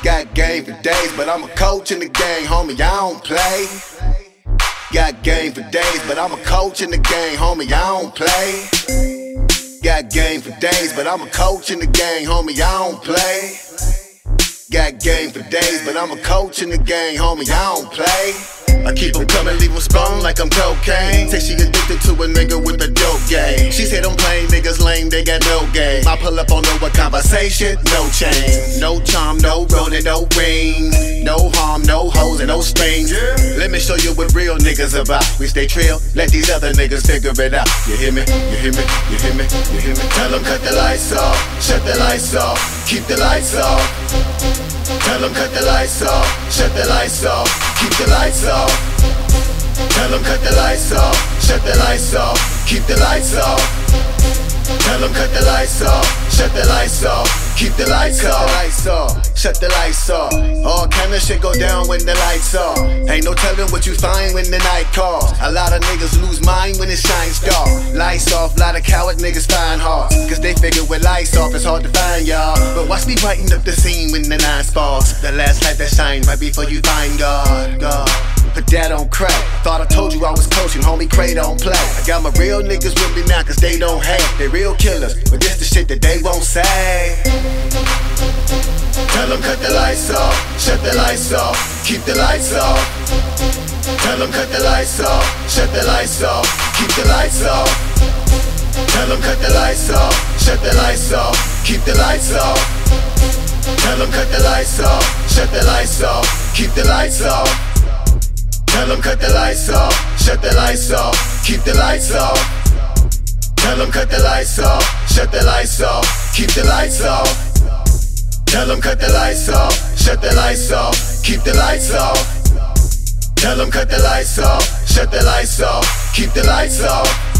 Got game for days, but I'm a coach in the game, homie, I don't play. Got game for days, but I'm a coach in the game, homie, I don't play. Got game for days, but I'm a coach in the game, homie, I don't play. Got game for days, but I'm a coach in the game, homie, I don't play. I keep 'em coming, leave 'em sprung like I'm cocaine. Say she addicted to a nigga with a dope game. She said them plain niggas lame, they got no game. I pull up on no conversation, no change. No charm, no rolling, no ring. No harm, no hoes and no strings. Let me show you what real niggas about. We stay trail, let these other niggas figure it out. You hear me? You hear me? You hear me? You hear me? Tell 'em cut the lights off, shut the lights off, keep the lights off. Tell 'em cut the lights off, shut the lights off, keep the lights off. Tell 'em cut the lights off, shut the lights off, keep the lights off. Tell 'em cut the lights off, shut the lights off, keep the lights off. Shut the lights off. All kind of shit go down when the lights off. Ain't no telling what you find when the night calls. A lot of niggas lose mind when it shines dark. Lights off, lot of coward niggas find hard. Cause they figure with lights off it's hard to find y'all. But watch me brighten up the scene when the night falls. The last light that shines right before you find God. Put that on crack. Thought I told you I was coaching, homie, Cray don't play. I got my real niggas with me now cause they don't hate. They real killers, but this the shit that they won't say. Tell 'em cut the lights off, shut the lights off, keep the lights off. Tell 'em cut the lights off, shut the lights off, keep the lights off. Tell 'em cut the lights off, shut the lights off, keep the lights off. Tell 'em cut the lights off, shut the lights off, keep the lights off. Tell 'em cut the lights off, shut the lights off, keep the lights off. Tell 'em cut the lights off, shut the lights off, keep the lights off. Tell 'em cut the lights off, shut the lights off, keep the lights off. Tell 'em cut the lights off, shut the lights off, keep the lights off.